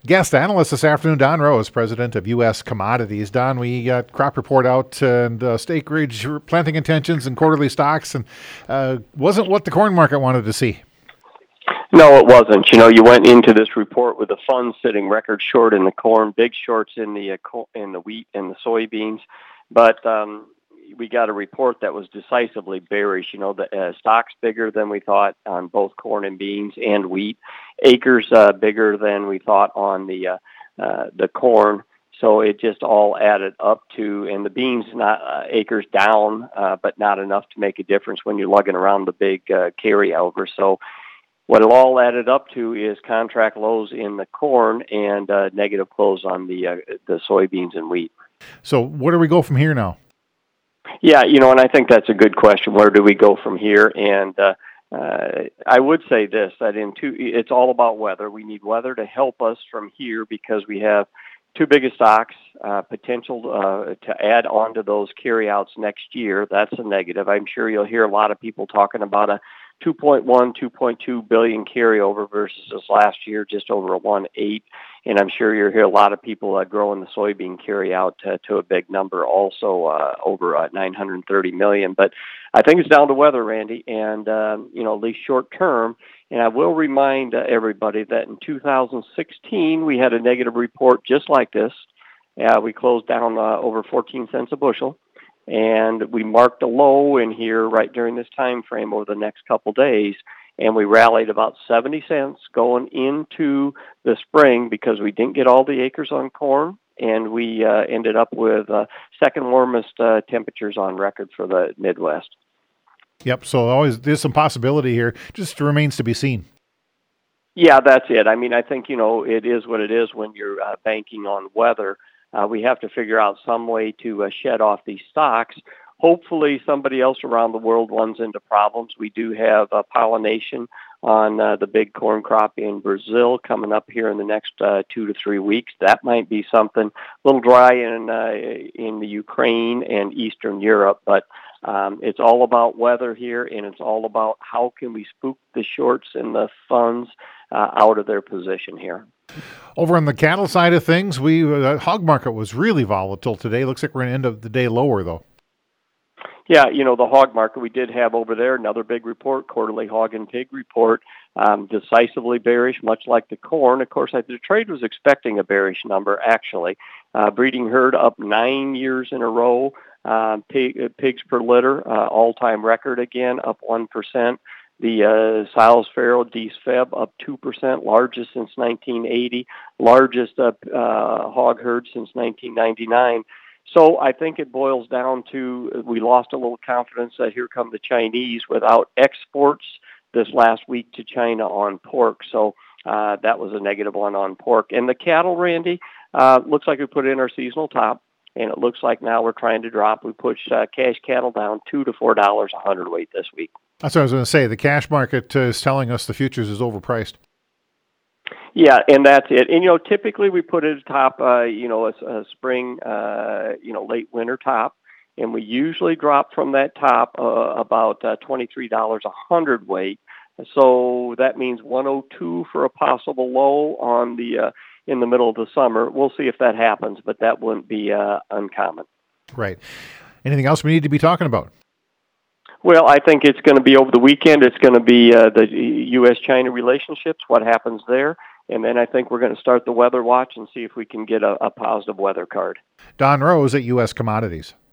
Guest analyst this afternoon, Don Rose, president of U.S. Commodities. Don, we got crop report out and acreage planting intentions and quarterly stocks, and wasn't what the corn market wanted to see. No, it wasn't. You went into this report with the funds sitting record short in the corn, big shorts in the wheat and the soybeans, but we got a report that was decisively bearish. The stocks bigger than we thought on both corn and beans and wheat, acres bigger than we thought on the corn. So it just all added up to, and the beans not acres down, but not enough to make a difference when you're lugging around the big carryover. So what it all added up to is contract lows in the corn and negative close on the soybeans and wheat. So where do we go from here now? Yeah, and I think that's a good question. Where do we go from here? And I would say this, that it's all about weather. We need weather to help us from here because we have two biggest stocks, potential to add on to those carryouts next year. That's a negative. I'm sure you'll hear a lot of people talking about a 2.1, 2.2 billion carryover versus this last year, just over a 1.8. And I'm sure you'll hear a lot of people growing the soybean carryout to a big number, also over 930 million. But I think it's down to weather, Randy, and at least short term. And I will remind everybody that in 2016 we had a negative report just like this. We closed down over 14 cents a bushel. And we marked a low in here right during this time frame over the next couple days, and we rallied about 70 cents going into the spring because we didn't get all the acres on corn, and we ended up with second warmest temperatures on record for the Midwest. Yep, so there's some possibility here, just remains to be seen. Yeah, that's it. I mean, I think, it is what it is when you're banking on weather. We have to figure out some way to shed off these stocks. Hopefully somebody else around the world runs into problems. We do have pollination on the big corn crop in Brazil coming up here in the next 2 to 3 weeks. That might be something. A little dry in the Ukraine and Eastern Europe, but it's all about weather here, and it's all about how can we spook the shorts and the funds out of their position here. Over on the cattle side of things, the hog market was really volatile today. Looks like we're going to end up the day lower, though. Yeah, the hog market, we did have over there another big report, quarterly hog and pig report, decisively bearish, much like the corn. Of course, the trade was expecting a bearish number, actually. Breeding herd up 9 years in a row. Pigs per litter, all-time record again, up 1%. The Sows Farrow Feb up 2%, largest since 1980, largest hog herd since 1999. So I think it boils down to we lost a little confidence that here come the Chinese without exports this last week to China on pork. So that was a negative one on pork. And the cattle, Randy, looks like we put in our seasonal top. And it looks like now we're trying to drop. We pushed cash cattle down $2 to $4 a hundredweight this week. That's what I was going to say. The cash market is telling us the futures is overpriced. Yeah, and that's it. And, typically we put it at top, a spring, late winter top. And we usually drop from that top about $23 a hundredweight. So that means 102 for a possible low on the in the middle of the summer. We'll see if that happens, but that wouldn't be uncommon. Right. Anything else we need to be talking about? Well, I think it's going to be over the weekend. It's going to be the U.S.-China relationships, what happens there. And then I think we're going to start the weather watch and see if we can get a positive weather card. Don Rose at U.S. Commodities.